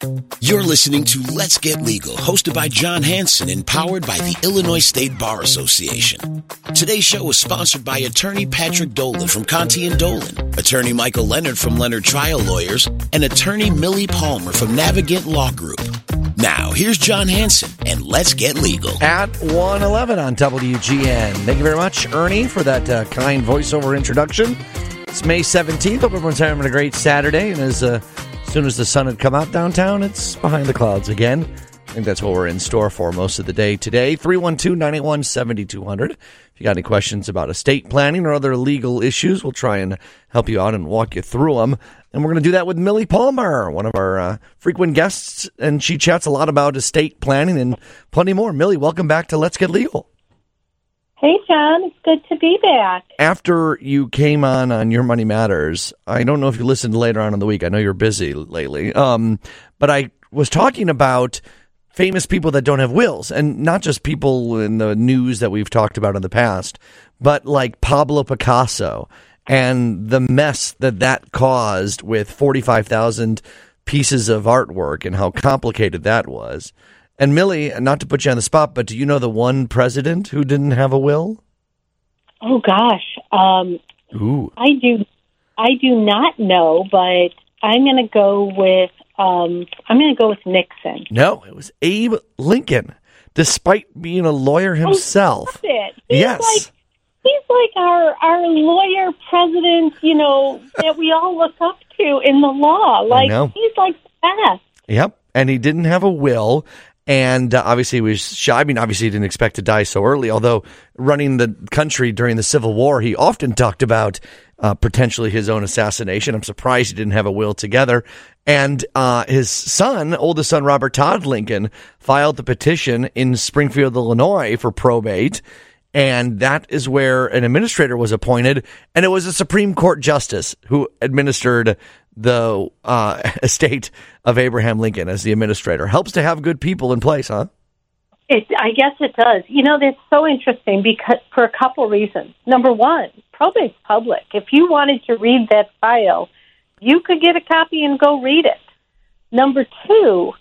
You're listening to Let's Get Legal, hosted by John Hanson and powered by the Illinois State Bar Association. Today's show is sponsored by attorney Patrick Dolan from Conti & Dolan, attorney Michael Leonard from Leonard Trial Lawyers, and attorney Millie Palmer from Navigant Law Group. Now, here's John Hanson, and Let's Get Legal. At 1:11 on WGN. Thank you very much, Ernie, for that kind voiceover introduction. It's May 17th. Hope everyone's having a great Saturday. And as soon as the sun had come out downtown, it's behind the clouds again. I think that's what we're in store for most of the day today. 312-981-7200. If you got any questions about estate planning or other legal issues, we'll try and help you out and walk you through them. And we're going to do that with Millie Palmer, one of our frequent guests, and she chats a lot about estate planning and plenty more. Millie, welcome back to Let's Get Legal. Hey, John. It's good to be back. After you came on Your Money Matters, I don't know if you listened later on in the week. I know you're busy lately. But I was talking about famous people that don't have wills, and not just people in the news that we've talked about in the past, but like Pablo Picasso and the mess that caused with 45,000 pieces of artwork and how complicated that was. And Millie, not to put you on the spot, but do you know the one president who didn't have a will? Oh gosh, Ooh. I do not know, but I'm going to go with Nixon. No, it was Abe Lincoln, despite being a lawyer himself. Oh, it. Yes. He's like our lawyer president, that we all look up to in the law. Like, he's like the best. Yep, and he didn't have a will. And obviously he was shy. I mean, obviously he didn't expect to die so early, although running the country during the Civil War, he often talked about potentially his own assassination. I'm surprised he didn't have a will together. And his son, oldest son, Robert Todd Lincoln, filed the petition in Springfield, Illinois for probate. And that is where an administrator was appointed. And it was a Supreme Court justice who administered the estate of Abraham Lincoln as the administrator. Helps to have good people in place, huh? I guess it does. That's so interesting because for a couple reasons. Number one, probate's public. If you wanted to read that file, you could get a copy and go read it. Number two,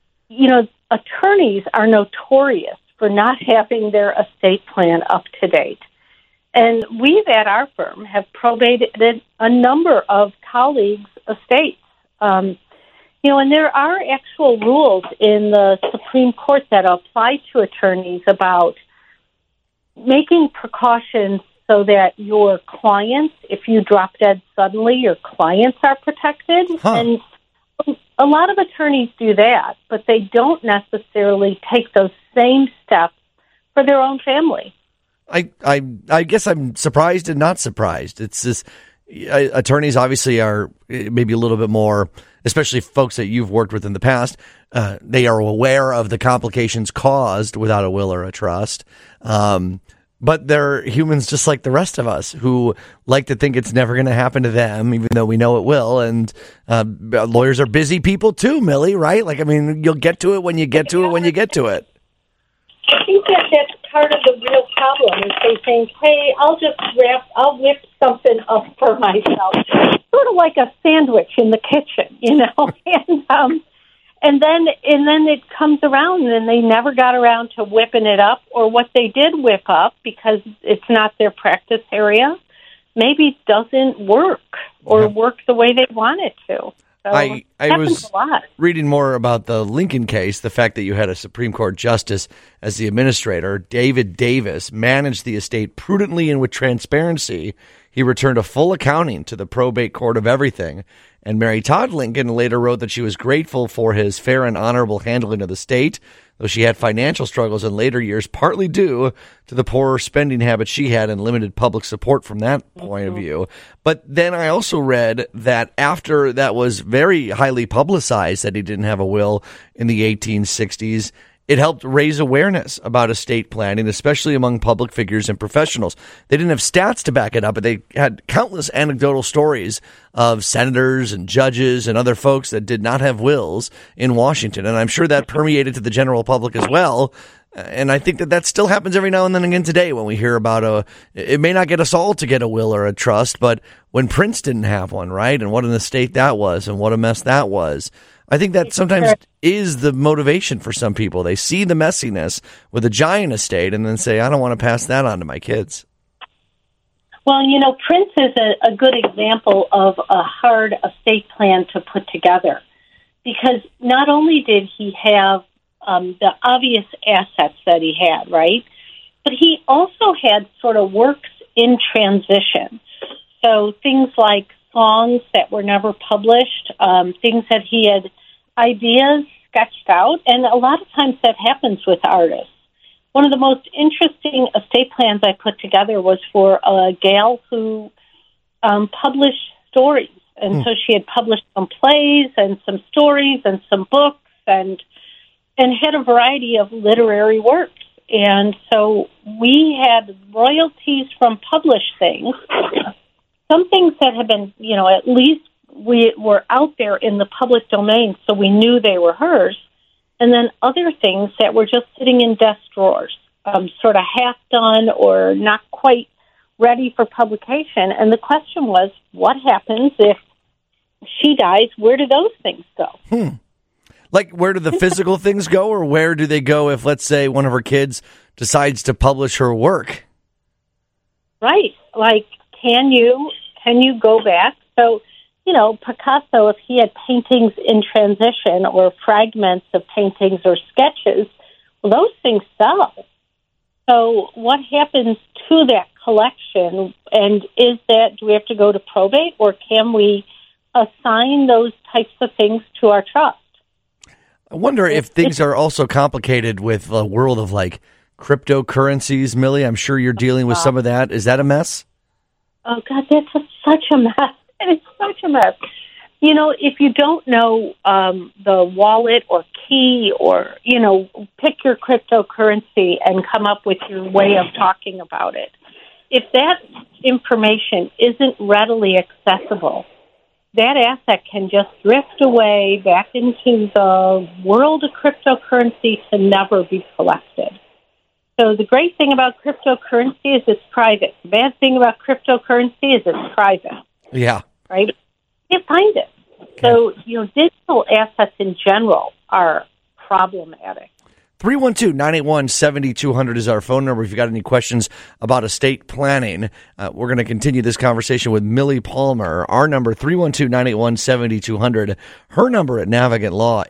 attorneys are notorious for not having their estate plan up to date. And we at our firm have probated a number of colleagues' estates. And there are actual rules in the Supreme Court that apply to attorneys about making precautions so that your clients, if you drop dead suddenly, your clients are protected. Huh. And a lot of attorneys do that, but they don't necessarily take those same steps for their own family. I guess I'm surprised and not surprised. It's this attorneys obviously are maybe a little bit more, especially folks that you've worked with in the past. They are aware of the complications caused without a will or a trust. But they're humans just like the rest of us who like to think it's never going to happen to them, even though we know it will. And lawyers are busy people too, Millie, right? You'll get to it when you get to it when you get to it. I think that's part of the real problem is they think, hey, I'll whip something up for myself, sort of like a sandwich in the kitchen, and then it comes around and they never got around to whipping it up, or what they did whip up because it's not their practice area, maybe doesn't work or work the way they want it to. So I was reading more about the Lincoln case, the fact that you had a Supreme Court justice as the administrator. David Davis managed the estate prudently and with transparency. He returned a full accounting to the probate court of everything. And Mary Todd Lincoln later wrote that she was grateful for his fair and honorable handling of the state, though she had financial struggles in later years, partly due to the poor spending habits she had and limited public support from that point of view. But then I also read that after that was very highly publicized that he didn't have a will in the 1860s, it helped raise awareness about estate planning, especially among public figures and professionals. They didn't have stats to back it up, but they had countless anecdotal stories of senators and judges and other folks that did not have wills in Washington. And I'm sure that permeated to the general public as well. And I think that still happens every now and then again today when we hear about it may not get us all to get a will or a trust, but when Prince didn't have one, right? And what an estate that was and what a mess that was. I think that sometimes is the motivation for some people. They see the messiness with a giant estate and then say, I don't want to pass that on to my kids. Well, Prince is a good example of a hard estate plan to put together, because not only did he have the obvious assets that he had, right, but he also had sort of works in transition. So things like songs that were never published, things that he had ideas sketched out, and a lot of times that happens with artists. One of the most interesting estate plans I put together was for a gal who published stories. And so she had published some plays and some stories and some books and had a variety of literary works. And so we had royalties from published things, some things that had been, at least we were out there in the public domain, so we knew they were hers. And then other things that were just sitting in desk drawers, sort of half done or not quite ready for publication. And the question was, what happens if she dies? Where do those things go? Like, where do the physical things go, or where do they go if, let's say, one of her kids decides to publish her work? Right. Like, can you go back? So, Picasso, if he had paintings in transition or fragments of paintings or sketches, well, those things sell. So what happens to that collection? And do we have to go to probate, or can we assign those types of things to our trust? I wonder if things are also complicated with the world of like cryptocurrencies, Millie. I'm sure you're dealing with some of that. Is that a mess? Oh, God, that's such a mess. It's such a mess. If you don't know the wallet or key or, pick your cryptocurrency and come up with your way of talking about it. If that information isn't readily accessible, that asset can just drift away back into the world of cryptocurrency to never be collected. So the great thing about cryptocurrency is it's private. The bad thing about cryptocurrency is it's private. Yeah. Right? You can't find it. Okay. So, digital assets in general are problematic. 312-981-7200 is our phone number. If you've got any questions about estate planning, we're going to continue this conversation with Millie Palmer. Our number, 312-981-7200. Her number at Navigant Law,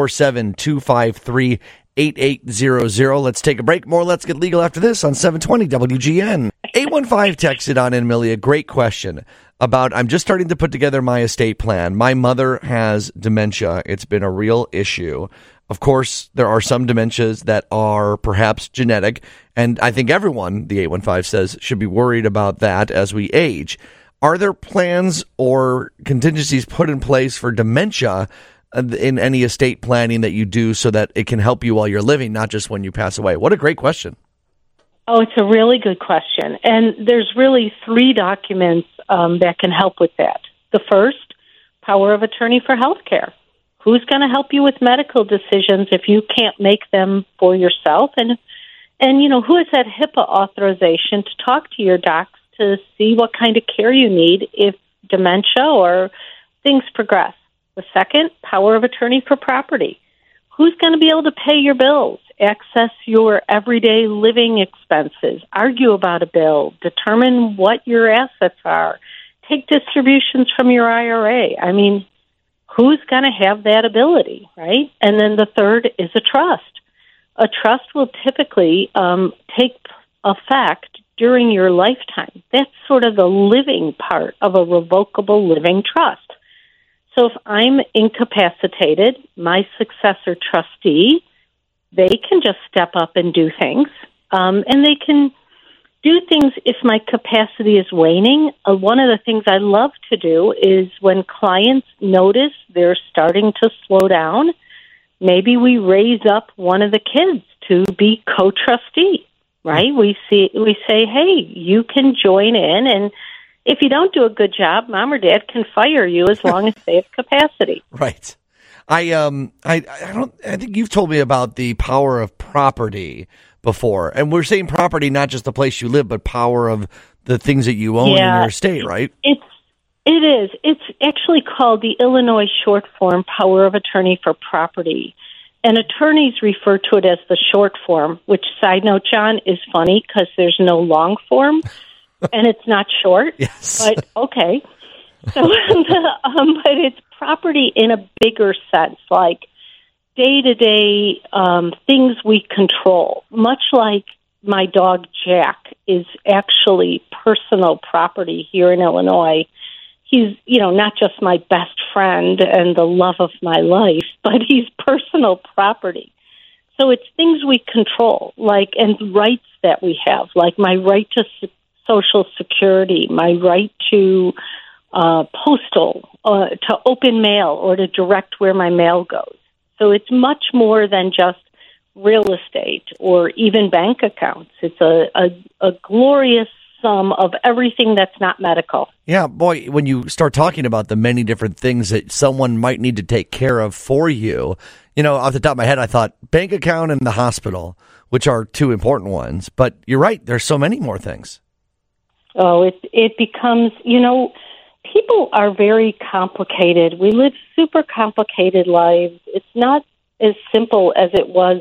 847-253-8800. Let's take a break. More Let's Get Legal after this on 720 WGN. 815 texted on in, Millie, a great question about, I'm just starting to put together my estate plan. My mother has dementia. It's been a real issue. Of course, there are some dementias that are perhaps genetic, and I think everyone, the 815 says, should be worried about that as we age. Are there plans or contingencies put in place for dementia in any estate planning that you do so that it can help you while you're living, not just when you pass away? What a great question. Oh, it's a really good question. And there's really 3 documents that can help with that. The first, power of attorney for health care. Who's going to help you with medical decisions if you can't make them for yourself? And who has that HIPAA authorization to talk to your docs to see what kind of care you need if dementia or things progress? The second, power of attorney for property. Who's going to be able to pay your bills, access your everyday living expenses, argue about a bill, determine what your assets are, take distributions from your IRA? I mean, who's going to have that ability, right? And then the third is a trust. A trust will typically take effect during your lifetime. That's sort of the living part of a revocable living trust. So if I'm incapacitated, my successor trustee, they can just step up and do things. And they can do things if my capacity is waning. One of the things I love to do is when clients notice they're starting to slow down, maybe we raise up one of the kids to be co-trustee, right? We say, hey, you can join in, and if you don't do a good job, mom or dad can fire you as long as they have capacity. Right. I think you've told me about the power of property before, and we're saying property, not just the place you live, but power of the things that you own in your estate, right? It is. It's actually called the Illinois Short Form Power of Attorney for Property. And attorneys refer to it as the short form, which, side note, John, is funny because there's no long form, and it's not short. Yes. But, okay. So, but it's property in a bigger sense, like day-to-day things we control, much like my dog Jack is actually personal property here in Illinois. He's, not just my best friend and the love of my life, but he's personal property. So it's things we control, and rights that we have, like my right to Social Security, my right to postal, to open mail, or to direct where my mail goes. So it's much more than just real estate or even bank accounts. It's a glorious sum of everything that's not medical. Yeah, boy, when you start talking about the many different things that someone might need to take care of for you, off the top of my head, I thought bank account and the hospital, which are two important ones. But you're right, there's so many more things. Oh, it becomes, people are very complicated. We live super complicated lives. It's not as simple as it was,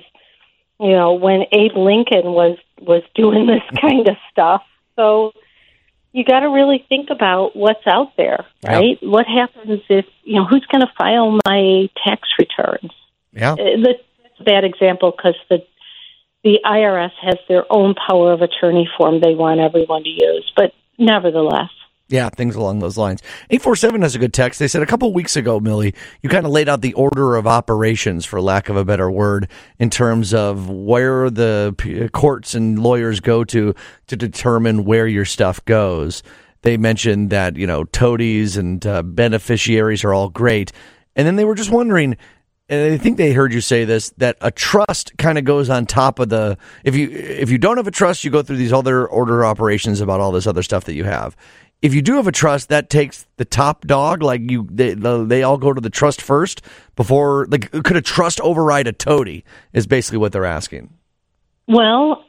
when Abe Lincoln was doing this kind of stuff. So you got to really think about what's out there, right? Yep. What happens if, who's going to file my tax returns? Yeah. That's a bad example because the IRS has their own power of attorney form they want everyone to use, but nevertheless. Yeah, things along those lines. 847 has a good text. They said a couple of weeks ago, Millie, you kind of laid out the order of operations, for lack of a better word, in terms of where the courts and lawyers go to determine where your stuff goes. They mentioned that, toadies and beneficiaries are all great. And then they were just wondering, and I think they heard you say this, that a trust kind of goes on top of the, if you don't have a trust, you go through these other order operations about all this other stuff that you have. If you do have a trust, that takes the top dog. They all go to the trust first before. Could a trust override a toady? Is basically what they're asking. Well,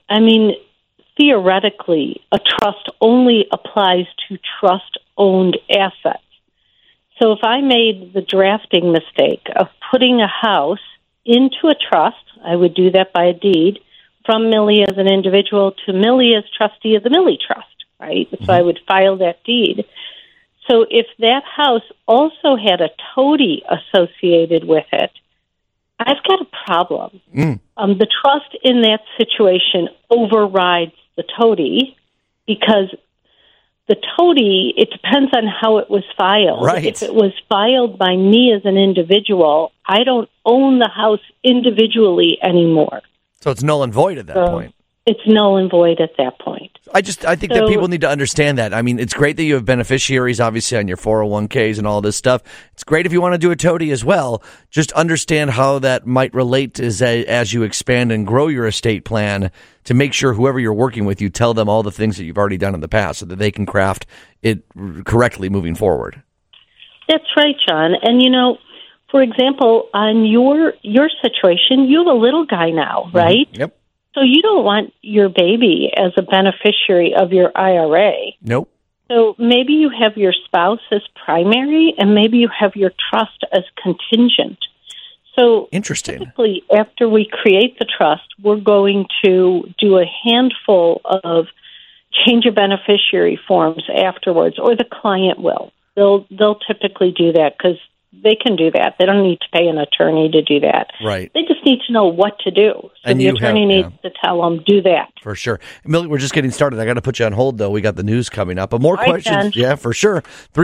theoretically, a trust only applies to trust-owned assets. So if I made the drafting mistake of putting a house into a trust, I would do that by a deed from Millie as an individual to Millie as trustee of the Millie Trust. Right? So I would file that deed. So if that house also had a toady associated with it, I've got a problem. The trust in that situation overrides the toady because the toady, it depends on how it was filed. Right. If it was filed by me as an individual, I don't own the house individually anymore. So it's null and void at that point. It's null and void at that point. I think that people need to understand that. It's great that you have beneficiaries, obviously, on your 401ks and all this stuff. It's great if you want to do a toady as well. Just understand how that might relate as you expand and grow your estate plan to make sure whoever you're working with, you tell them all the things that you've already done in the past so that they can craft it correctly moving forward. That's right, John. And, for example, on your situation, you have a little guy now, right? Mm-hmm. Yep. So you don't want your baby as a beneficiary of your IRA. Nope. So maybe you have your spouse as primary, and maybe you have your trust as contingent. So interesting. Typically, after we create the trust, we're going to do a handful of change of beneficiary forms afterwards, or the client will. They'll typically do that because they can do that. They don't need to pay an attorney to do that. Right. They just need to know what to do. So and the attorney needs to tell them, do that. For sure. Millie, we're just getting started. I got to put you on hold, though. We got the news coming up. But more questions. Then. Yeah, for sure.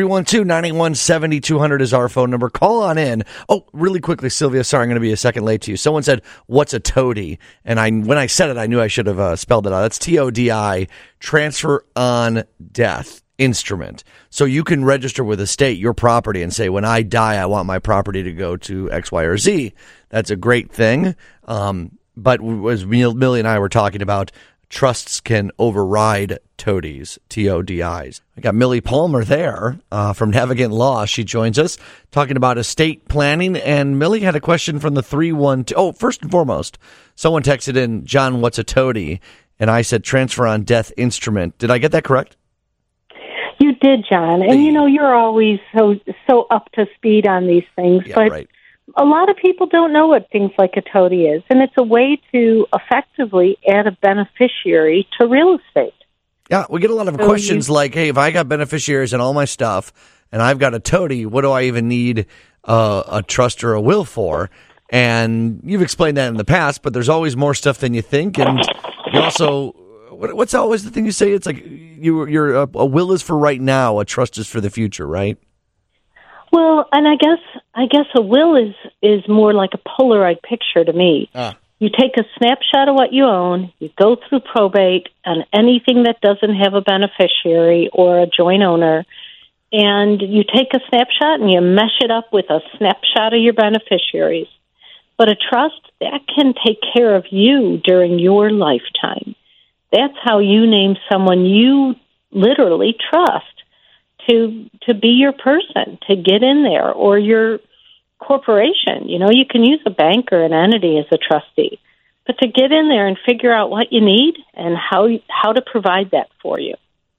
312-981-7200 is our phone number. Call on in. Oh, really quickly, Sylvia, sorry, I'm going to be a second late to you. Someone said, what's a toady? And when I said it, I knew I should have spelled it out. That's TODI, transfer on death instrument. So you can register with a state your property and say, when I die, I want my property to go to X, Y, or Z. That's a great thing. But as Millie and I were talking about, trusts can override toadies, TODIs. I got Millie Palmer there from Navigant Law. She joins us talking about estate planning. And Millie had a question from the 312. Oh, first and foremost, someone texted in, John, what's a toady? And I said, transfer on death instrument. Did I get that correct? You did, John. And, you're always so up to speed on these things. Yeah, but right. a lot of people don't know what things like a toady is. And it's a way to effectively add a beneficiary to real estate. Yeah, we get a lot of questions like, hey, if I got beneficiaries and all my stuff and I've got a toady, what do I even need a trust or a will for? And you've explained that in the past, but there's always more stuff than you think. And you also, what's always the thing you say? It's like a will is for right now, a trust is for the future, right? Well, and I guess a will is more like a Polaroid picture to me. You take a snapshot of what you own, you go through probate on anything that doesn't have a beneficiary or a joint owner, and you take a snapshot and you mesh it up with a snapshot of your beneficiaries. But a trust, that can take care of you during your lifetime. That's how you name someone you literally trust to be your person, to get in there, or your corporation. You can use a bank or an entity as a trustee, but to get in there and figure out what you need and how to provide that for you.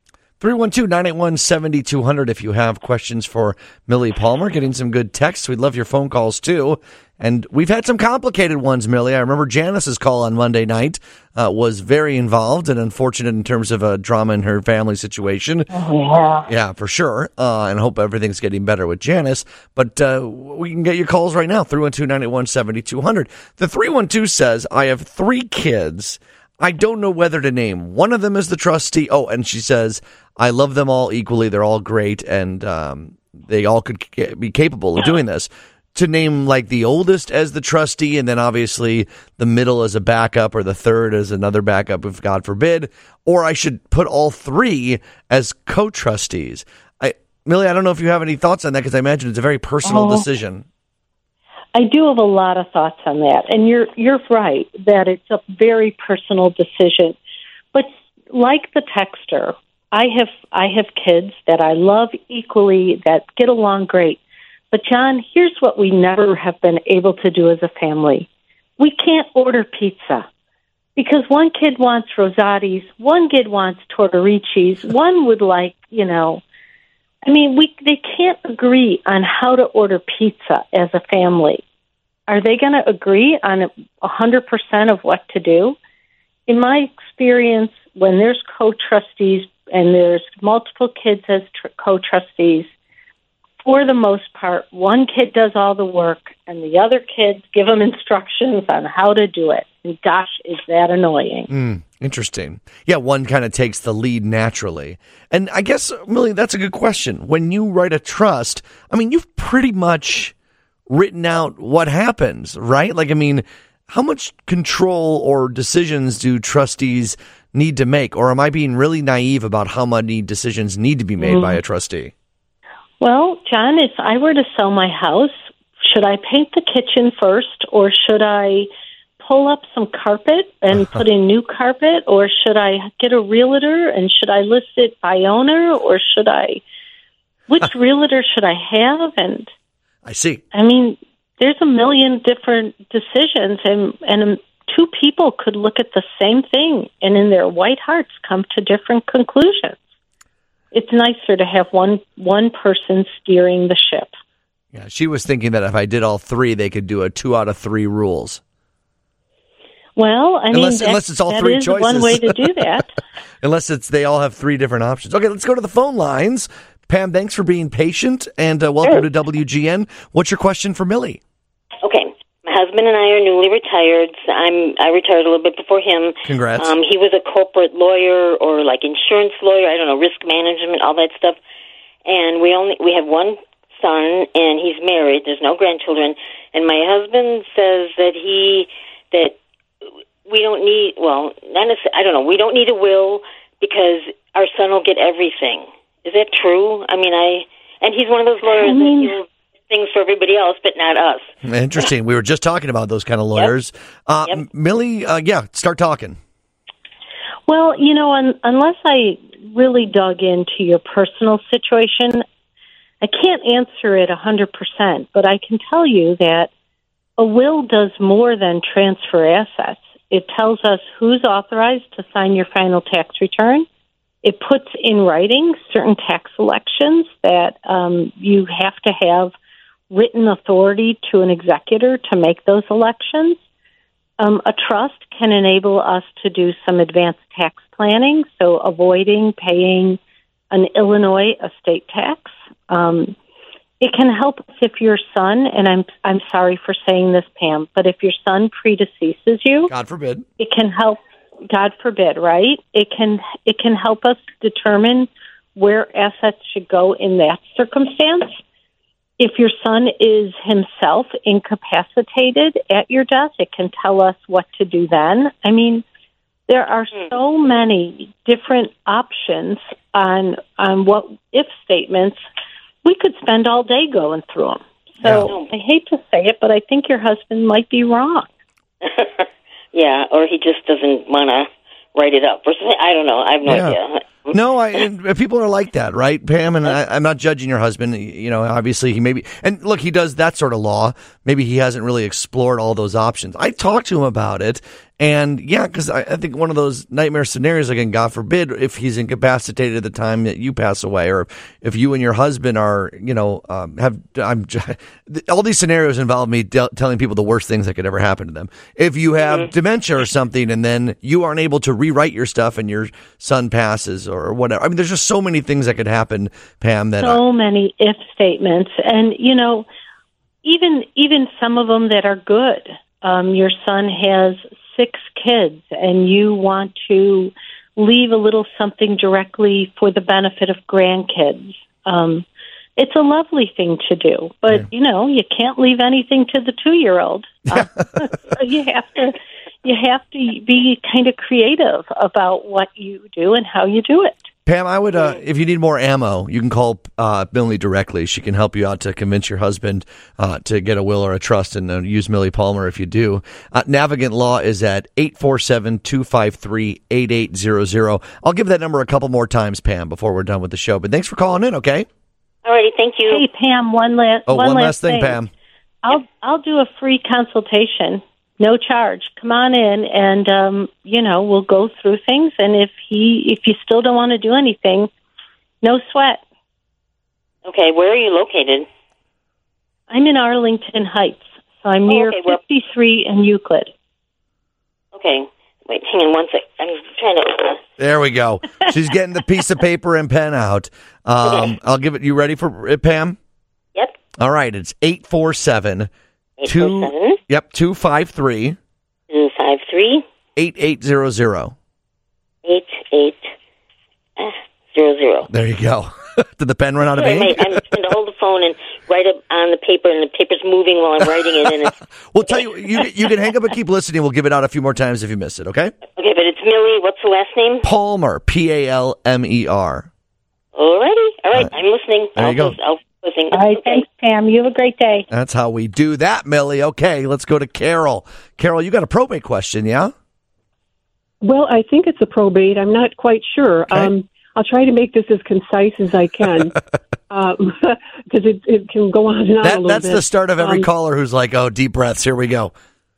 312-981-7200 if you have questions for Millie Palmer. Getting some good texts. We'd love your phone calls, too. And we've had some complicated ones, Millie. I remember Janice's call on Monday night was very involved and unfortunate in terms of a drama in her family situation. Oh, yeah. Yeah, for sure. And I hope everything's getting better with Janice. But we can get your calls right now, 312-981-7200. The 312 says, I have 3 kids. I don't know whether to name. One of them is the trustee. Oh, and she says, I love them all equally. They're all great, and they all could be capable of doing this. To name like the oldest as the trustee, and then obviously the middle as a backup, or the third as another backup, if God forbid, or I should put all 3 as co-trustees. Millie, I don't know if you have any thoughts on that, because I imagine it's a very personal decision. I do have a lot of thoughts on that, and you're right that it's a very personal decision. But like the texter, I have kids that I love equally, that get along great. But John, here's what we never have been able to do as a family: we can't order pizza because one kid wants Rosati's, one kid wants Tortorici's, one would like, they can't agree on how to order pizza as a family. Are they going to agree on 100% of what to do? In my experience, when there's co-trustees and there's multiple kids as co-trustees, for the most part, one kid does all the work and the other kids give them instructions on how to do it. And gosh, is that annoying. Interesting. Yeah, one kind of takes the lead naturally. And I guess, Millie, that's a good question. When you write a trust, you've pretty much written out what happens, right? How much control or decisions do trustees need to make? Or am I being really naive about how many decisions need to be made by a trustee? Well, John, if I were to sell my house, should I paint the kitchen first, or should I pull up some carpet and put in new carpet, or should I get a realtor, and should I list it by owner, or which realtor should I have? And I see. There's a million different decisions, and 2 people could look at the same thing and in their white hearts come to different conclusions. It's nicer to have one person steering the ship. Yeah, she was thinking that if I did all 3, they could do a 2 out of 3 rules. Well, unless it's all 3 choices. One way to do that. Unless they all have 3 different options. Okay, let's go to the phone lines. Pam, thanks for being patient, and welcome to WGN. What's your question for Millie? Okay. My husband and I are newly retired. I retired a little bit before him. Congrats. He was a corporate lawyer or insurance lawyer, risk management, all that stuff. And we have one son, and he's married. There's no grandchildren. And my husband says that we don't need, we don't need a will because our son will get everything. Is that true? And he's one of those lawyers that do things for everybody else, but not us. Interesting. We were just talking about those kind of lawyers. Yep. Millie, start talking. Well, unless I really dug into your personal situation, I can't answer it 100%, but I can tell you that a will does more than transfer assets. It tells us who's authorized to sign your final tax return. It puts in writing certain tax elections that you have to have written authority to an executor to make those elections. A trust can enable us to do some advanced tax planning, so avoiding paying an Illinois estate tax. It can help us if your son, and I'm sorry for saying this, Pam, but if your son predeceases you, God forbid, it can help. God forbid, right? It can help us determine where assets should go in that circumstance. If your son is himself incapacitated at your death, it can tell us what to do then. I mean, there are so many different options on what if statements. We could spend all day going through them. So I hate to say it, but I think your husband might be wrong. Yeah, or he just doesn't want to write it up. Or something. I don't know. I have no idea. No, and people are like that, right, Pam? And I'm not judging your husband. You know, obviously he maybe, and look, he does that sort of law. Maybe he hasn't really explored all those options. I talked to him about it, and yeah, because I think one of those nightmare scenarios, again, God forbid, if he's incapacitated at the time that you pass away, or if you and your husband are, you know, all these scenarios involve me telling people the worst things that could ever happen to them. If you have dementia or something, and then you aren't able to rewrite your stuff, and your son passes or whatever. I mean, there's just so many things that could happen, Pam. Many if statements, and you know, even some of them that are good. Your son has 6 kids, and you want to leave a little something directly for the benefit of grandkids. It's a lovely thing to do, but you know, you can't leave anything to the 2-year-old. So you have to be kind of creative about what you do and how you do it. Pam, I would, if you need more ammo, you can call Millie directly. She can help you out to convince your husband to get a will or a trust, and use Millie Palmer if you do. Navigant Law is at 847-253-8800. I'll give that number a couple more times, Pam, before we're done with the show. But thanks for calling in, okay? All righty, thank you. Hey, Pam, one last thing, Pam. I'll do a free consultation. No charge. Come on in, and you know, we'll go through things. And if you still don't want to do anything, no sweat. Okay, where are you located? I'm in Arlington Heights, so I'm near 53 and Euclid. Okay, wait, hang on one sec. I'm trying to. There we go. She's getting the piece of paper and pen out. Okay. I'll give it. You ready for it, Pam? Yep. All right. It's 847. 253 8800. 8800. There you go. Did the pen run out of ink? I'm trying to hold the phone and write it on the paper, and the paper's moving while I'm writing it. And it's we'll tell you can hang up and keep listening. We'll give it out a few more times if you miss it, okay? Okay, but it's Millie. What's the last name? Palmer, Palmer. All right, I'm listening. There you go. I'll listen. All right, thanks, Pam. You have a great day. That's how we do that, Millie. Okay, let's go to Carol. Carol, you got a probate question, yeah? Well, I think it's a probate. I'm not quite sure. Okay. I'll try to make this as concise as I can, because it can go on and on a little bit. That's the start of every caller who's like, oh, deep breaths, here we go.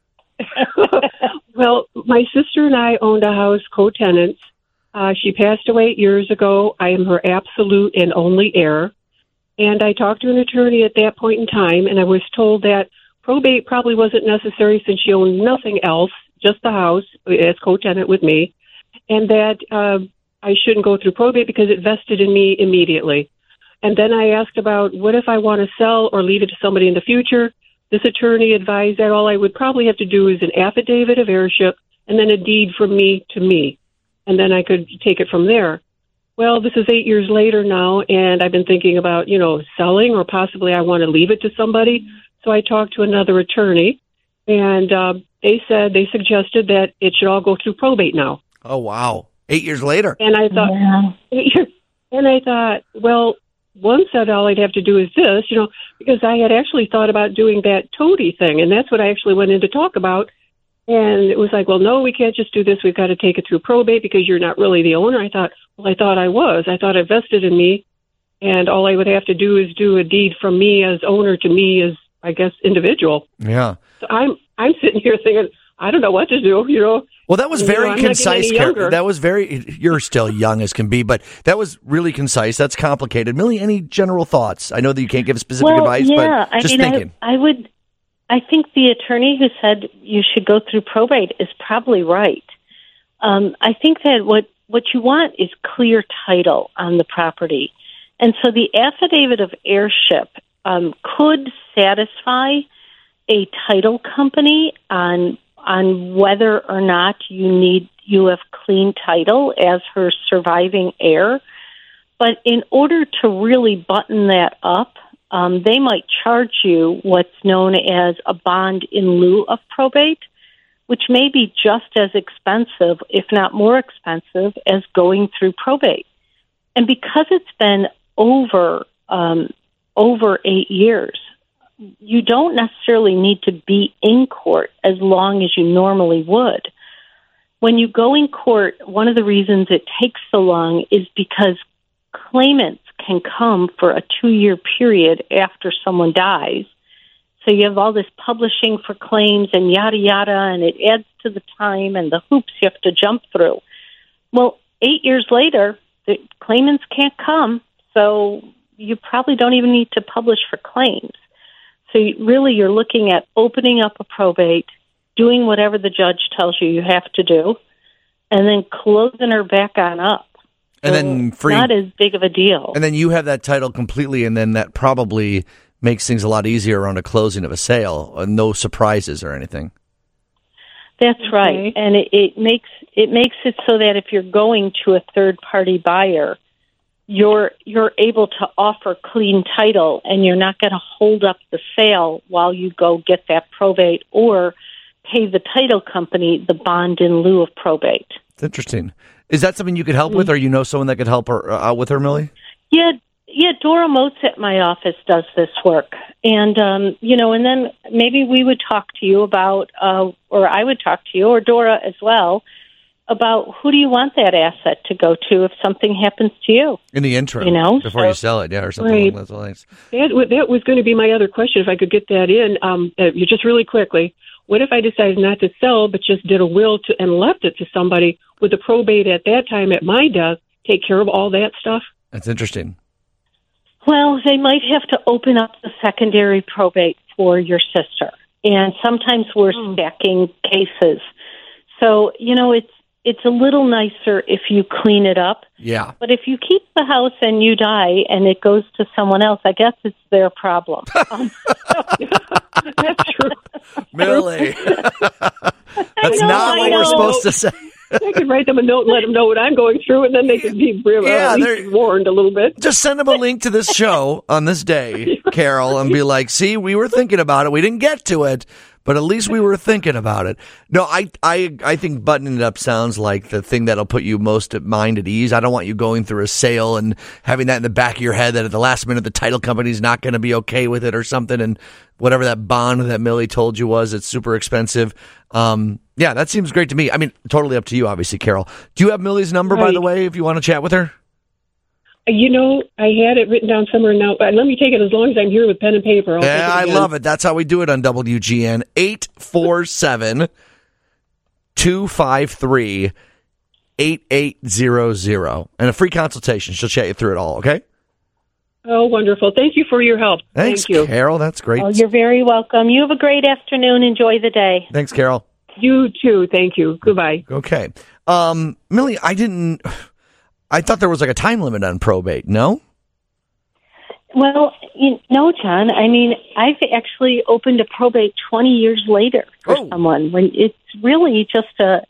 Well, my sister and I owned a house, co-tenants. She passed away 8 years ago. I am her absolute and only heir. And I talked to an attorney at that point in time, and I was told that probate probably wasn't necessary since she owned nothing else, just the house as co-tenant with me, and that I shouldn't go through probate because it vested in me immediately. And then I asked about what if I want to sell or leave it to somebody in the future. This attorney advised that all I would probably have to do is an affidavit of heirship and then a deed from me to me, and then I could take it from there. Well, this is 8 years later now, and I've been thinking about, selling, or possibly I want to leave it to somebody. So I talked to another attorney, and they suggested that it should all go through probate now. Oh, wow. 8 years later. And I thought, well, one said all I'd have to do is this, because I had actually thought about doing that toady thing, and that's what I actually went in to talk about. And it was like, well, no, we can't just do this. We've got to take it through probate because you're not really the owner. I thought I was. I thought it vested in me, and all I would have to do is do a deed from me as owner to me as, I guess, individual. Yeah. So I'm sitting here thinking, I don't know what to do, Well, that was very concise. That was you're still young as can be, but that was really concise. That's complicated. Millie, any general thoughts? I know that you can't give specific advice, but just thinking. I think the attorney who said you should go through probate is probably right. I think that what you want is clear title on the property. And so the affidavit of heirship could satisfy a title company on whether or not you have clean title as her surviving heir. But in order to really button that up, they might charge you what's known as a bond in lieu of probate, which may be just as expensive, if not more expensive, as going through probate. And because it's been over 8 years, you don't necessarily need to be in court as long as you normally would. When you go in court, one of the reasons it takes so long is because claimants can come for a 2-year period after someone dies. So you have all this publishing for claims and yada, yada, and it adds to the time and the hoops you have to jump through. Well, 8 years later, the claimants can't come, so you probably don't even need to publish for claims. So you're looking at opening up a probate, doing whatever the judge tells you have to do, and then closing her back on up. And then not as big of a deal. And then you have that title completely, and then that probably makes things a lot easier around a closing of a sale. No surprises or anything. That's right, and it makes it so that if you're going to a third party buyer, you're able to offer clean title, and you're not going to hold up the sale while you go get that probate or pay the title company the bond in lieu of probate. It's interesting. Is that something you could help with, or you know someone that could help her out with her, Millie? Yeah, Dora Motes at my office does this work. And, and then maybe we would talk to you about, or I would talk to you, or Dora as well, about who do you want that asset to go to if something happens to you. In the interim, before you sell it, or something along those lines. That was going to be my other question, if I could get that in. Just really quickly, what if I decided not to sell, but just did a will and left it to somebody? Would the probate at that time at my death take care of all that stuff? That's interesting. Well, they might have to open up the secondary probate for your sister. And sometimes we're stacking cases. So, it's a little nicer if you clean it up. Yeah. But if you keep the house and you die and it goes to someone else, I guess it's their problem. That's true. Millie. That's not what we're supposed to say. I could write them a note and let them know what I'm going through, and then they could be warned a little bit. Just send them a link to this show on this day, Carol, and be like, see, we were thinking about it. We didn't get to it, but at least we were thinking about it. No, I think buttoning it up sounds like the thing that'll put you most at mind at ease. I don't want you going through a sale and having that in the back of your head that at the last minute the title company's not going to be okay with it or something, and whatever that bond that Millie told you was, it's super expensive. Yeah, that seems great to me. I mean, totally up to you, obviously, Carol. Do you have Millie's number, by the way, if you want to chat with her? I had it written down somewhere now. Let me take it as long as I'm here with pen and paper. I love it. That's how we do it on WGN. 847-253-8800. And a free consultation. She'll chat you through it all, okay? Oh, wonderful. Thank you for your help. Thanks, Thank you. Carol. That's great. Oh, you're very welcome. You have a great afternoon. Enjoy the day. Thanks, Carol. You too. Thank you. Goodbye. Okay. Millie, I thought there was like a time limit on probate, no? Well, no, John. I mean, I've actually opened a probate 20 years later for someone. When it's really just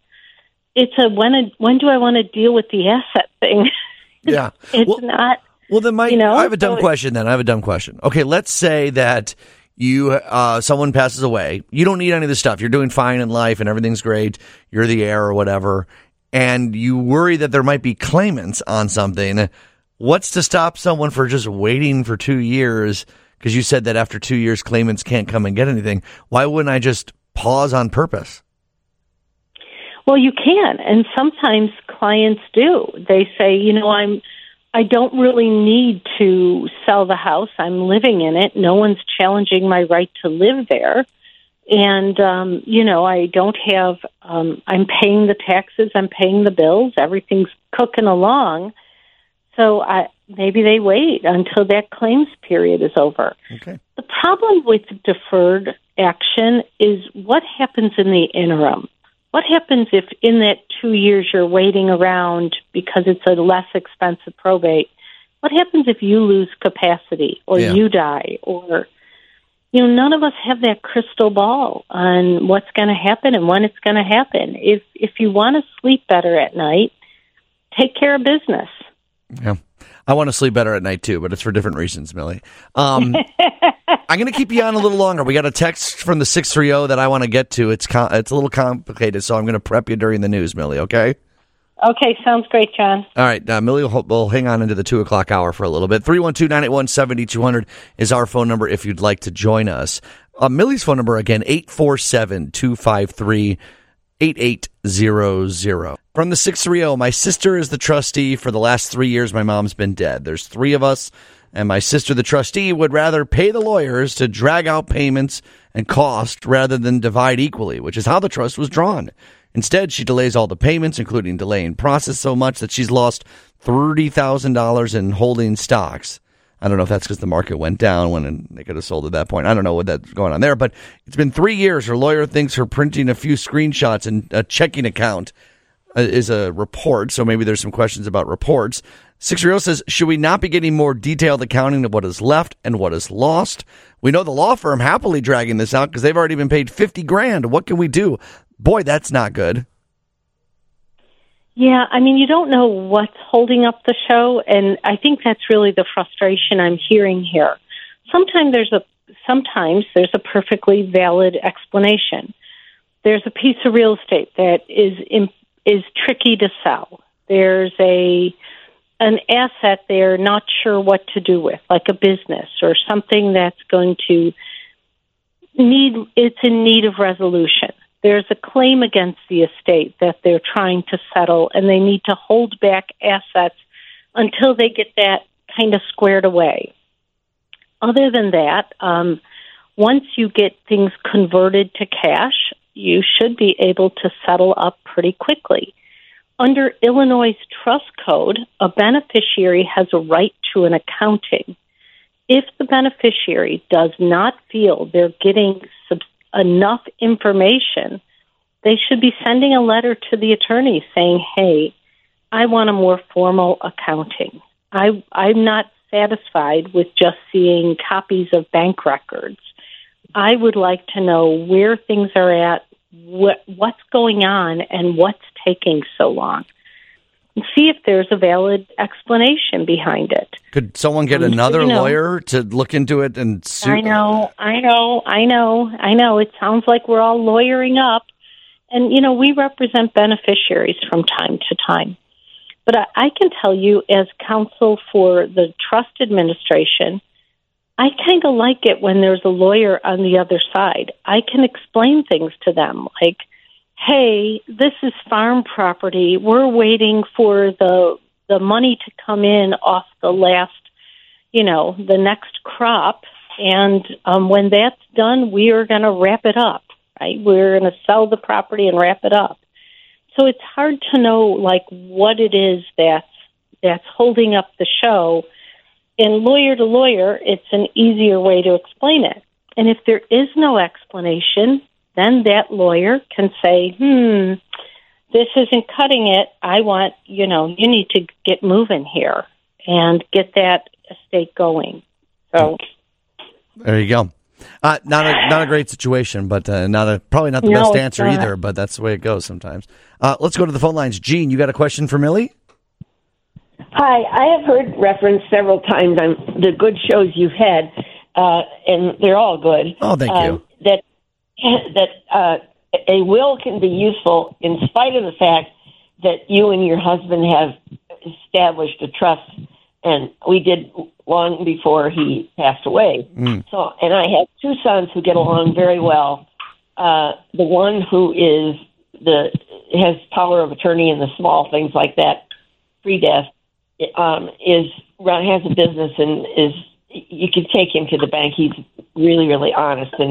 when do I want to deal with the asset thing? Yeah. It's not. Well, then I have a dumb question then. Okay, let's say that someone passes away. You don't need any of this stuff. You're doing fine in life and everything's great. You're the heir or whatever. And you worry that there might be claimants on something. What's to stop someone for just waiting for 2 years? Because you said that after 2 years, claimants can't come and get anything. Why wouldn't I just pause on purpose? Well, you can. And sometimes clients do. They say, I don't really need to sell the house. I'm living in it. No one's challenging my right to live there. And, I don't have, I'm paying the taxes, I'm paying the bills, everything's cooking along. So maybe they wait until that claims period is over. Okay. The problem with deferred action is what happens in the interim. What happens if in that 2 years you're waiting around because it's a less expensive probate? What happens if you lose capacity or you die or, none of us have that crystal ball on what's going to happen and when it's going to happen. If you want to sleep better at night, take care of business. Yeah. I want to sleep better at night, too, but it's for different reasons, Millie. I'm going to keep you on a little longer. We got a text from the 630 that I want to get to. It's a little complicated, so I'm going to prep you during the news, Millie, okay? Okay, sounds great, John. All right, Millie will hang on into the 2 o'clock hour for a little bit. 312-981-7200 is our phone number if you'd like to join us. Millie's phone number, again, 847-253-8800. From the 630, my sister is the trustee. For the last 3 years, my mom's been dead. There's 3 of us, and my sister, the trustee, would rather pay the lawyers to drag out payments and cost rather than divide equally, which is how the trust was drawn. Instead, she delays all the payments, including delaying process so much that she's lost $30,000 in holding stocks. I don't know if that's because the market went down when they could have sold at that point. I don't know what that's going on there, but it's been 3 years. Her lawyer thinks her printing a few screenshots and a checking account is a report, so maybe there's some questions about reports. 630 says, should we not be getting more detailed accounting of what is left and what is lost? We know the law firm happily dragging this out because they've already been paid $50,000. What can we do? Boy, that's not good. Yeah, you don't know what's holding up the show, and I think that's really the frustration I'm hearing here. Sometimes there's a perfectly valid explanation. There's a piece of real estate that is tricky to sell. There's an asset they're not sure what to do with, like a business or something that's going to it's in need of resolution. There's a claim against the estate that they're trying to settle, and they need to hold back assets until they get that kind of squared away. Other than that, once you get things converted to cash, you should be able to settle up pretty quickly. Under Illinois' trust code, a beneficiary has a right to an accounting. If the beneficiary does not feel they're getting enough information, they should be sending a letter to the attorney saying, hey, I want a more formal accounting. I'm not satisfied with just seeing copies of bank records. I would like to know where things are at, what's going on, and what's taking so long. And see if there's a valid explanation behind it. Could someone get another lawyer to look into it and sue? I know. It sounds like we're all lawyering up. And, we represent beneficiaries from time to time. But I can tell you, as counsel for the trust administration, I kind of like it when there's a lawyer on the other side. I can explain things to them like, hey, this is farm property. We're waiting for the money to come in off the last, the next crop. And when that's done, we are going to wrap it up, right? We're going to sell the property and wrap it up. So it's hard to know, what it is that's holding up the show. And lawyer to lawyer, it's an easier way to explain it. And if there is no explanation, then that lawyer can say, this isn't cutting it. I want, you need to get moving here and get that estate going. So there you go. Not a great situation, but probably not the best answer either, but that's the way it goes sometimes. Let's go to the phone lines. Gene, you got a question for Millie? Hi, I have heard referenced several times on the good shows you've had, and they're all good. Oh, thank you. That a will can be useful in spite of the fact that you and your husband have established a trust, and we did long before he passed away. So, and I have 2 sons who get along very well. The one who has power of attorney in the small things like that, pre-death, has a business and you can take him to the bank. He's really, really honest, and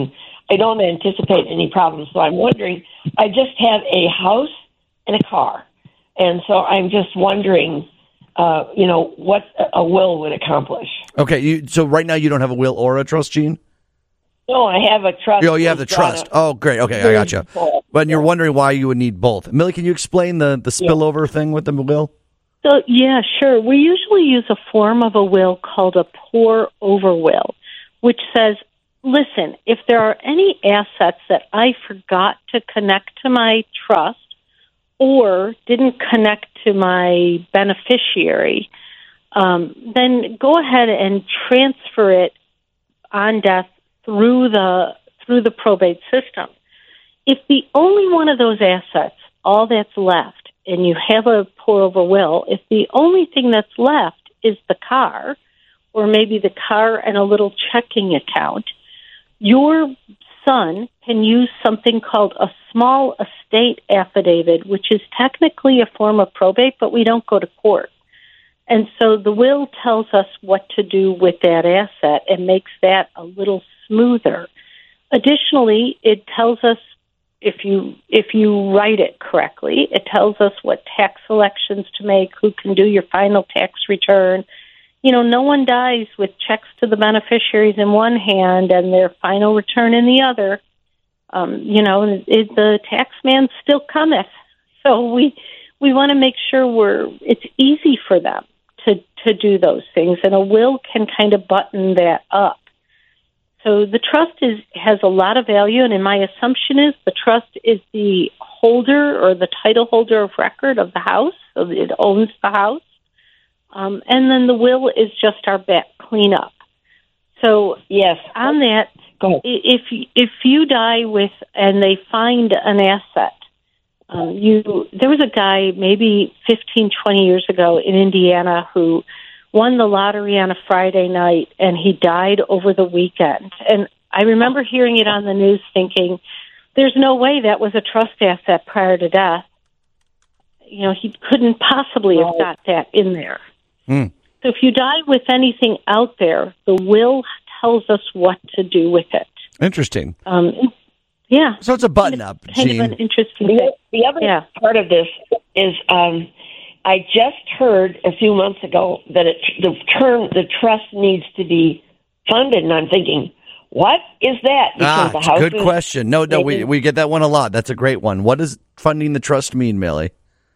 I don't anticipate any problems. So I'm wondering, I just have a house and a car. And so I'm just wondering, what a will would accomplish. Okay, so right now you don't have a will or a trust, Gene? No, I have a trust. Oh, you have the trust. Oh, great. Okay, I gotcha. But you're wondering why you would need both. Millie, can you explain the spillover thing with the will? So, yeah, sure. We usually use a form of a will called a pour-over will, which says, listen, if there are any assets that I forgot to connect to my trust or didn't connect to my beneficiary, then go ahead and transfer it on death through the probate system. If the only one of those assets, all that's left, and you have a pour-over will, if the only thing that's left is the car, or maybe the car and a little checking account, your son can use something called a small estate affidavit, which is technically a form of probate, but we don't go to court. And so the will tells us what to do with that asset and makes that a little smoother. Additionally, it tells us, if you write it correctly, it tells us what tax elections to make, who can do your final tax return. No one dies with checks to the beneficiaries in one hand and their final return in the other. The tax man still cometh. So we want to make sure it's easy for them to do those things, and a will can kind of button that up. So the trust has a lot of value, and my assumption is the trust is the holder or the title holder of record of the house, so it owns the house. And then the will is just our back cleanup. So yes, on that, if you die and they find an asset, there was a guy maybe 15, 20 years ago in Indiana who won the lottery on a Friday night, and he died over the weekend. And I remember hearing it on the news thinking, there's no way that was a trust asset prior to death. He couldn't possibly have got that in there. So if you die with anything out there, the will tells us what to do with it. Interesting. Yeah. So it's a button-up, Kind Gene. of an interesting thing. The other part of this is I just heard a few months ago that the trust needs to be funded, and I'm thinking, what is that? Because the house good question. No, we get that one a lot. That's a great one. What does funding the trust mean, Millie?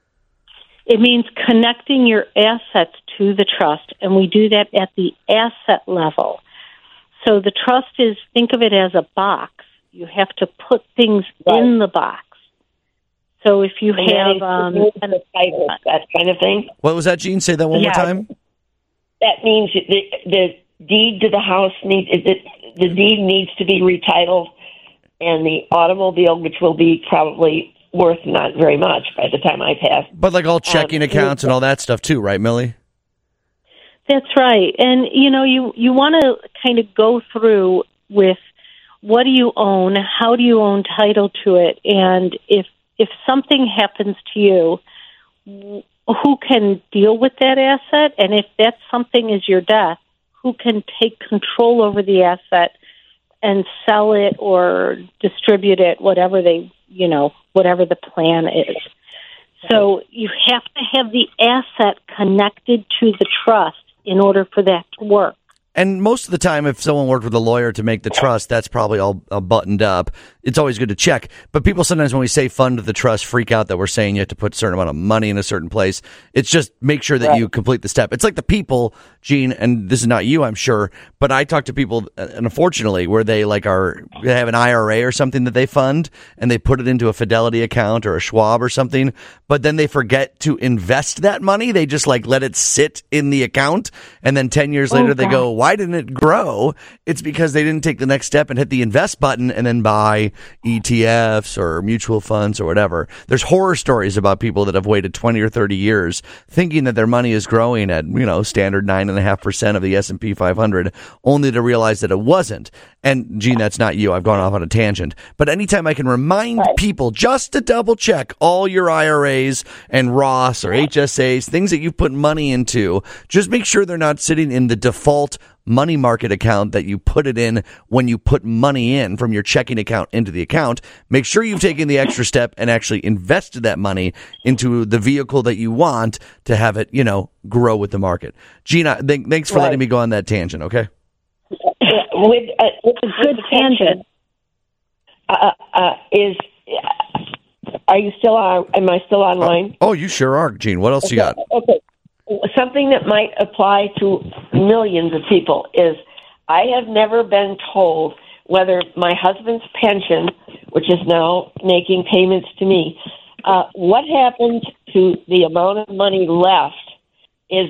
It means connecting your assets to the trust, and we do that at the asset level. So the trust think of it as a box. You have to put things in the box. So if you have the title, that kind of thing. What was that, Gene? Say that one more time. That means the deed to the house the deed needs to be retitled, and the automobile, which will be probably worth not very much by the time I pass. But like all checking accounts and all that stuff too, right, Millie? That's right. And, you want to kind of go through with what do you own, how do you own title to it, and if something happens to you, who can deal with that asset? And if that something is your death, who can take control over the asset and sell it or distribute it, whatever the plan is. So you have to have the asset connected to the trust in order for that to work. And most of the time, if someone worked with a lawyer to make the trust, that's probably all buttoned up. It's always good to check. But people sometimes, when we say fund the trust, freak out that we're saying you have to put a certain amount of money in a certain place. It's just make sure that you complete the step. It's like the people, Gene, and this is not you, I'm sure, but I talk to people, and unfortunately, where they they have an IRA or something that they fund, and they put it into a Fidelity account or a Schwab or something, but then they forget to invest that money. They just let it sit in the account, and then 10 years later they go, why didn't it grow? It's because they didn't take the next step and hit the invest button and then buy ETFs or mutual funds or whatever. There's horror stories about people that have waited 20 or 30 years thinking that their money is growing at, standard 9.5% of the S&P 500, only to realize that it wasn't. And, Gene, that's not you. I've gone off on a tangent. But anytime I can remind people just to double check all your IRAs and Roths or HSAs, things that you put money into, just make sure they're not sitting in the default money market account that you put it in when you put money in from your checking account into the account. Make sure you've taken the extra step and actually invested that money into the vehicle that you want to have it, grow with the market. Gina, thanks for letting me go on that tangent, okay? With a good tangent, are you still on? Am I still online? Oh, you sure are, Gene. What else you got? Okay. Something that might apply to millions of people is I have never been told whether my husband's pension, which is now making payments to me, what happens to the amount of money left? Is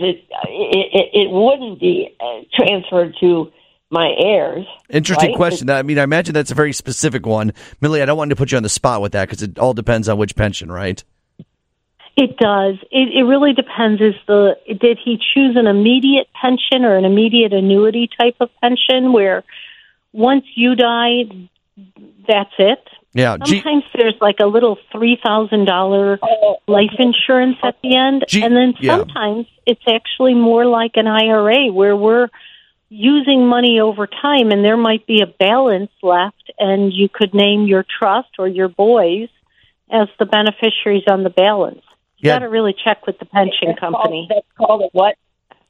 it wouldn't be transferred to my heirs? Interesting right? question. I imagine that's a very specific one. Millie, I don't want to put you on the spot with that because it all depends on which pension, right? It does. It really depends. Did he choose an immediate pension or an immediate annuity type of pension where once you die, that's it? Yeah. Sometimes there's like a little $3,000 life insurance at the end. And then sometimes it's actually more like an IRA where we're using money over time and there might be a balance left and you could name your trust or your boys as the beneficiaries on the balance. You got to really check with the pension company. That's called a what?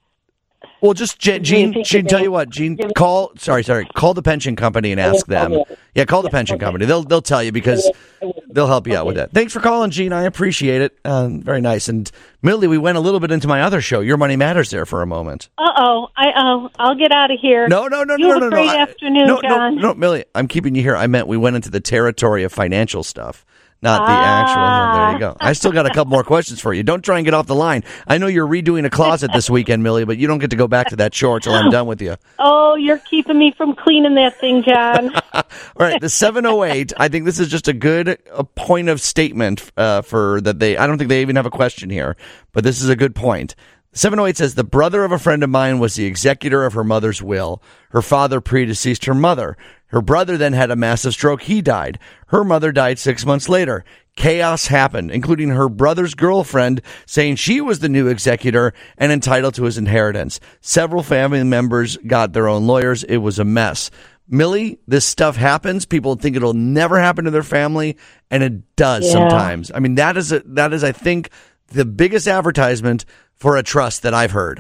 Well, just Gene, tell you what, Gene, call the pension company and ask them. Yeah, call the pension company. They'll tell you because they'll help you out with that. Thanks for calling, Gene. I appreciate it. Very nice. And Millie, we went a little bit into my other show, Your Money Matters, there for a moment. I'll get out of here. No. Great afternoon, John. No, Millie, I'm keeping you here. I meant we went into the territory of financial stuff. Not the actual. There you go. I still got a couple more questions for you. Don't try and get off the line. I know you're redoing a closet this weekend, Millie, but you don't get to go back to that chore till I'm done with you. Oh, you're keeping me from cleaning that thing, John. All right, the 708. I think this is just a point of statement for that. I don't think they even have a question here, but this is a good point. 708 says, the brother of a friend of mine was the executor of her mother's will. Her father predeceased her mother. Her brother then had a massive stroke. He died. Her mother died 6 months later. Chaos happened, including her brother's girlfriend saying she was the new executor and entitled to his inheritance. Several family members got their own lawyers. It was a mess. Millie, this stuff happens. People think it'll never happen to their family, and it does sometimes. I mean, that is, I think, the biggest advertisement for a trust that I've heard.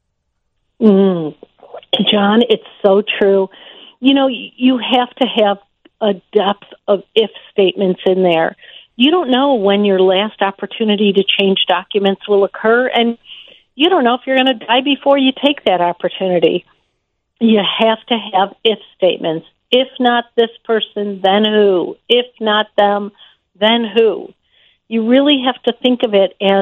John, it's so true. You have to have a depth of if statements in there. You don't know when your last opportunity to change documents will occur, and you don't know if you're going to die before you take that opportunity. You have to have if statements. If not this person, then who? If not them, then who? You really have to think of it as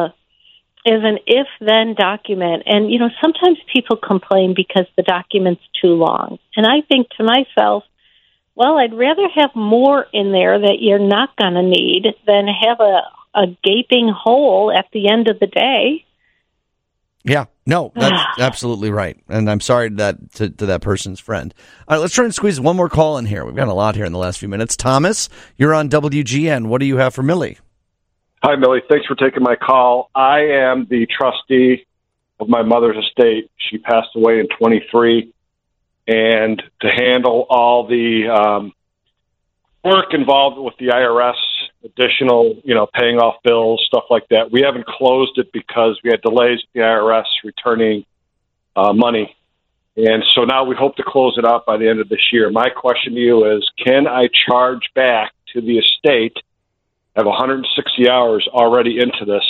an if-then document. And, sometimes people complain because the document's too long. And I think to myself, well, I'd rather have more in there that you're not going to need than have a gaping hole at the end of the day. Yeah, no, that's absolutely right. And I'm sorry to that person's friend. All right, let's try and squeeze one more call in here. We've got a lot here in the last few minutes. Thomas, you're on WGN. What do you have for Millie? Hi, Millie. Thanks for taking my call. I am the trustee of my mother's estate. She passed away in 23. And to handle all the work involved with the IRS, additional, paying off bills, stuff like that, we haven't closed it because we had delays with the IRS returning money. And so now we hope to close it out by the end of this year. My question to you is, can I charge back to the estate? I have 160 hours already into this.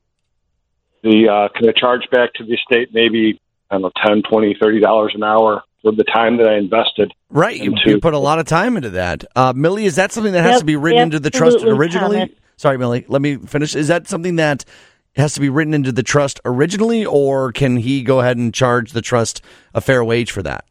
Can I charge back to the estate maybe, I don't know, $10, $20, $30 an hour for the time that I invested? Right. You put a lot of time into that. Millie, is that something that has to be written into the trust originally? Thomas. Sorry, Millie, let me finish. Is that something that has to be written into the trust originally, or can he go ahead and charge the trust a fair wage for that?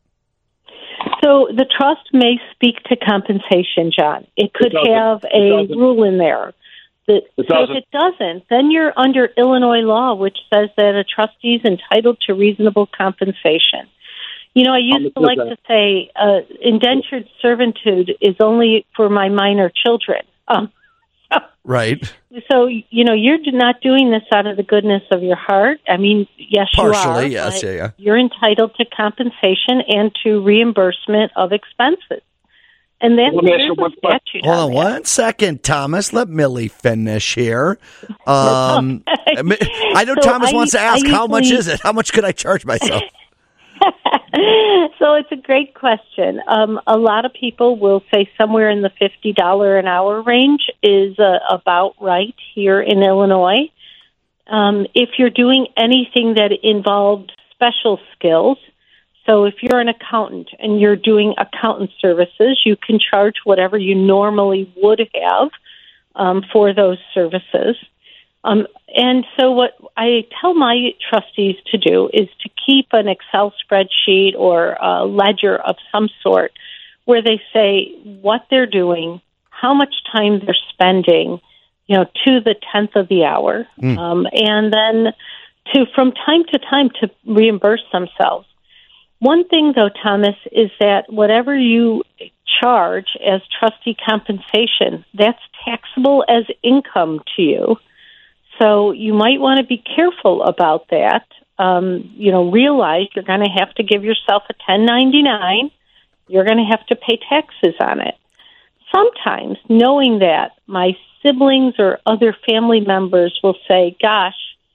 So the trust may speak to compensation, John. It could have a rule in there. So if it doesn't, then you're under Illinois law, which says that a trustee is entitled to reasonable compensation. I used to like to say indentured servitude is only for my minor children. Right. So, you're not doing this out of the goodness of your heart. I mean, yes, partially, you are. Yes, yeah. You're entitled to compensation and to reimbursement of expenses. And that's the statute. Hold on 1 second, Thomas. Let Millie finish here. I know Thomas wants to ask, how much is it? How much could I charge myself? So it's a great question. A lot of people will say somewhere in the $50 an hour range is about right here in Illinois. If you're doing anything that involved special skills, so if you're an accountant and you're doing accountant services, you can charge whatever you normally would have for those services. And so what I tell my trustees to do is to keep an Excel spreadsheet or a ledger of some sort where they say what they're doing, how much time they're spending, to the 10th of the hour, and then from time to reimburse themselves. One thing, though, Thomas, is that whatever you charge as trustee compensation, that's taxable as income to you. So you might want to be careful about that. Realize you're going to have to give yourself a 1099. You're going to have to pay taxes on it. Sometimes, knowing that, my siblings or other family members will say, gosh,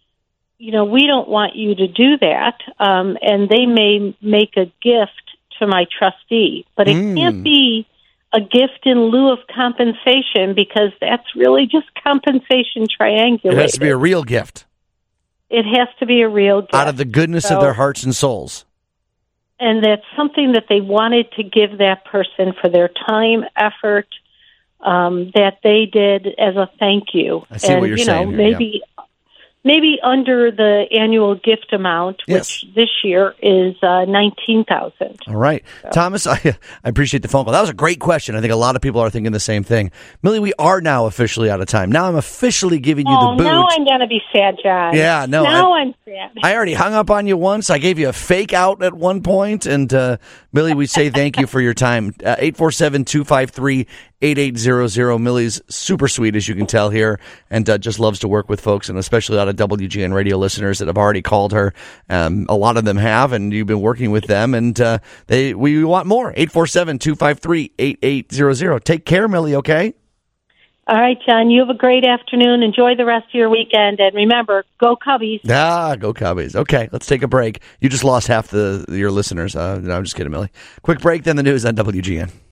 we don't want you to do that, and they may make a gift to my trustee. But it can't be a gift in lieu of compensation because that's really just compensation triangulated. It has to be a real gift. It has to be a real gift. Out of the goodness of their hearts and souls. And that's something that they wanted to give that person for their time, effort, that they did as a thank you. I see what you're saying here, Maybe under the annual gift amount, which this year is $19,000. All right. So. Thomas, I appreciate the phone call. That was a great question. I think a lot of people are thinking the same thing. Millie, we are now officially out of time. Now I'm officially giving you the boot. Now I'm going to be sad, John. Yeah, no. Now I'm sad. I already hung up on you once. I gave you a fake out at one point. And, Millie, we say thank you for your time. 847-253-8800. Millie's super sweet, as you can tell here, and just loves to work with folks, and especially a lot of WGN radio listeners that have already called her. A lot of them have, and you've been working with them, and we want more. 847-253-8800. Take care, Millie, okay? All right, John, you have a great afternoon. Enjoy the rest of your weekend, and remember, go Cubbies. Go Cubbies. Okay, let's take a break. You just lost half your listeners. No, I'm just kidding, Millie. Quick break, then the news on WGN.